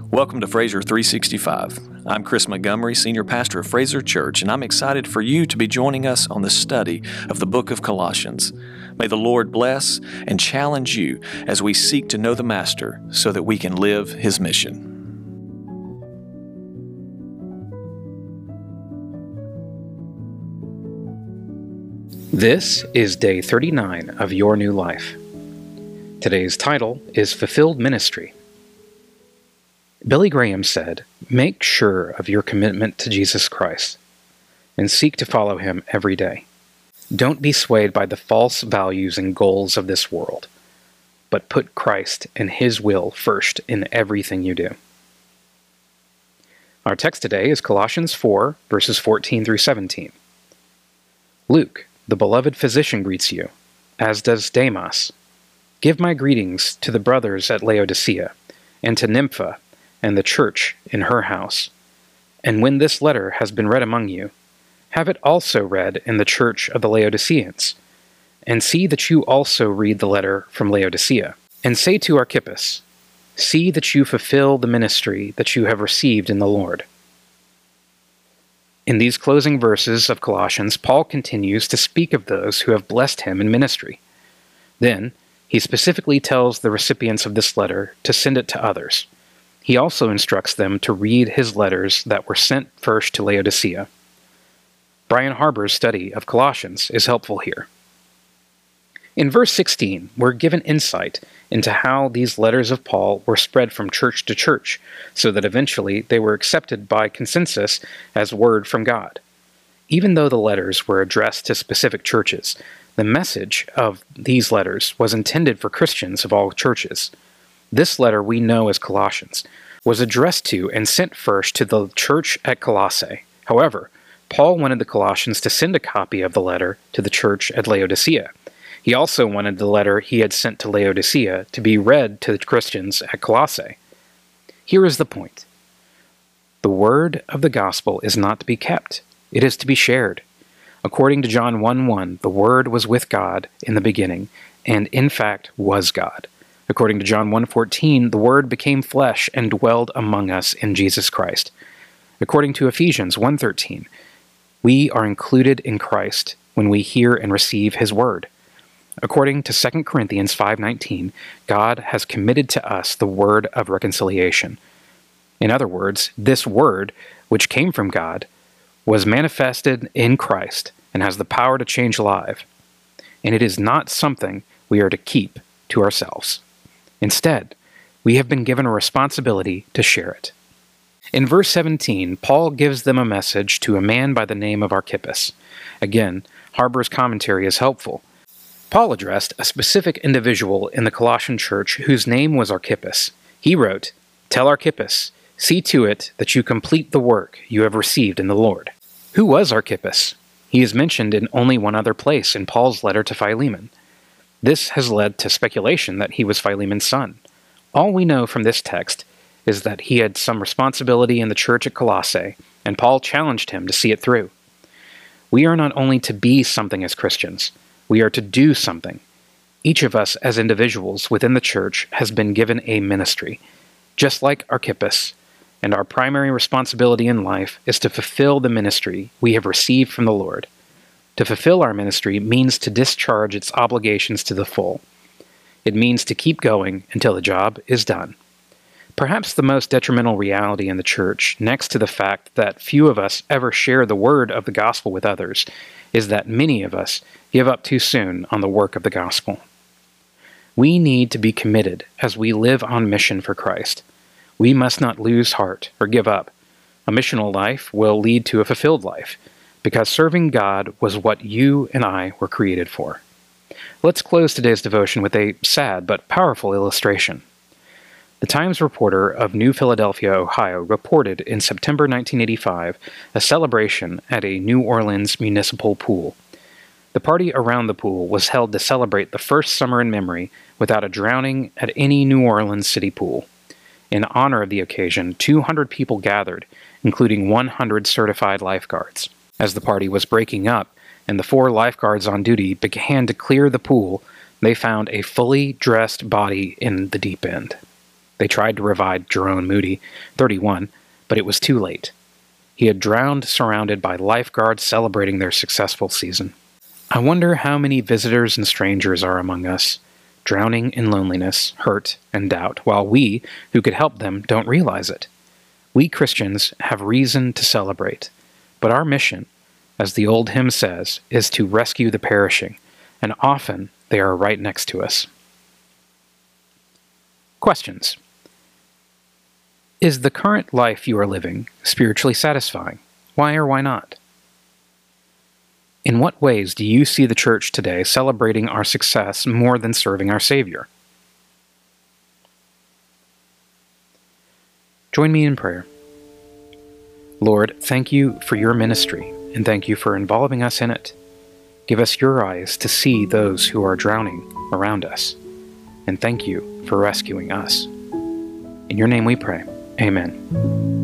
Welcome to Fraser 365. I'm Chris Montgomery, Senior Pastor of Fraser Church, and I'm excited for you to be joining us on the study of the book of Colossians. May the Lord bless and challenge you as we seek to know the Master so that we can live His mission. This is day 39 of Your New Life. Today's title is Fulfilled Ministry. Billy Graham said, "Make sure of your commitment to Jesus Christ and seek to follow Him every day. Don't be swayed by the false values and goals of this world, but put Christ and His will first in everything you do." Our text today is Colossians 4, verses 14 through 17. Luke, the beloved physician, greets you, as does Demas. Give my greetings to the brothers at Laodicea, and to Nympha, and the church in her house. And when this letter has been read among you, have it also read in the church of the Laodiceans. And see that you also read the letter from Laodicea. And say to Archippus, see that you fulfill the ministry that you have received in the Lord. In these closing verses of Colossians, Paul continues to speak of those who have blessed him in ministry. Then, he specifically tells the recipients of this letter to send it to others. He also instructs them to read his letters that were sent first to Laodicea. Brian Harbor's study of Colossians is helpful here. In verse 16, we're given insight into how these letters of Paul were spread from church to church, so that eventually they were accepted by consensus as word from God. Even though the letters were addressed to specific churches, the message of these letters was intended for Christians of all churches. This letter we know as Colossians was addressed to and sent first to the church at Colossae. However, Paul wanted the Colossians to send a copy of the letter to the church at Laodicea. He also wanted the letter he had sent to Laodicea to be read to the Christians at Colossae. Here is the point. The word of the gospel is not to be kept. It is to be shared. According to John 1:1, the Word was with God in the beginning, and in fact was God. According to John 1:14, the Word became flesh and dwelled among us in Jesus Christ. According to Ephesians 1:13, we are included in Christ when we hear and receive His Word. According to 2 Corinthians 5:19, God has committed to us the word of reconciliation. In other words, this word, which came from God, was manifested in Christ and has the power to change lives. And it is not something we are to keep to ourselves. Instead, we have been given a responsibility to share it. In verse 17, Paul gives them a message to a man by the name of Archippus. Again, Harbor's commentary is helpful. Paul addressed a specific individual in the Colossian church whose name was Archippus. He wrote, "Tell Archippus, see to it that you complete the work you have received in the Lord." Who was Archippus? He is mentioned in only one other place in Paul's letter to Philemon. This has led to speculation that he was Philemon's son. All we know from this text is that he had some responsibility in the church at Colossae, and Paul challenged him to see it through. We are not only to be something as Christians, we are to do something. Each of us as individuals within the church has been given a ministry, just like Archippus, and our primary responsibility in life is to fulfill the ministry we have received from the Lord. To fulfill our ministry means to discharge its obligations to the full. It means to keep going until the job is done. Perhaps the most detrimental reality in the church, next to the fact that few of us ever share the word of the gospel with others, is that many of us give up too soon on the work of the gospel. We need to be committed as we live on mission for Christ. We must not lose heart or give up. A missional life will lead to a fulfilled life, because serving God was what you and I were created for. Let's close today's devotion with a sad but powerful illustration. The Times reporter of New Philadelphia, Ohio, reported in September 1985 a celebration at a New Orleans municipal pool. The party around the pool was held to celebrate the first summer in memory without a drowning at any New Orleans city pool. In honor of the occasion, 200 people gathered, including 100 certified lifeguards. As the party was breaking up and the 4 lifeguards on duty began to clear the pool, they found a fully dressed body in the deep end. They tried to revive Jerome Moody, 31, but it was too late. He had drowned surrounded by lifeguards celebrating their successful season. I wonder how many visitors and strangers are among us, drowning in loneliness, hurt, and doubt, while we, who could help them, don't realize it. We Christians have reason to celebrate, but our mission, as the old hymn says, is to rescue the perishing, and often they are right next to us. Questions. Is the current life you are living spiritually satisfying? Why or why not? In what ways do you see the church today celebrating our success more than serving our Savior? Join me in prayer. Lord, thank you for your ministry, and thank you for involving us in it. Give us your eyes to see those who are drowning around us, and thank you for rescuing us. In your name we pray. Amen.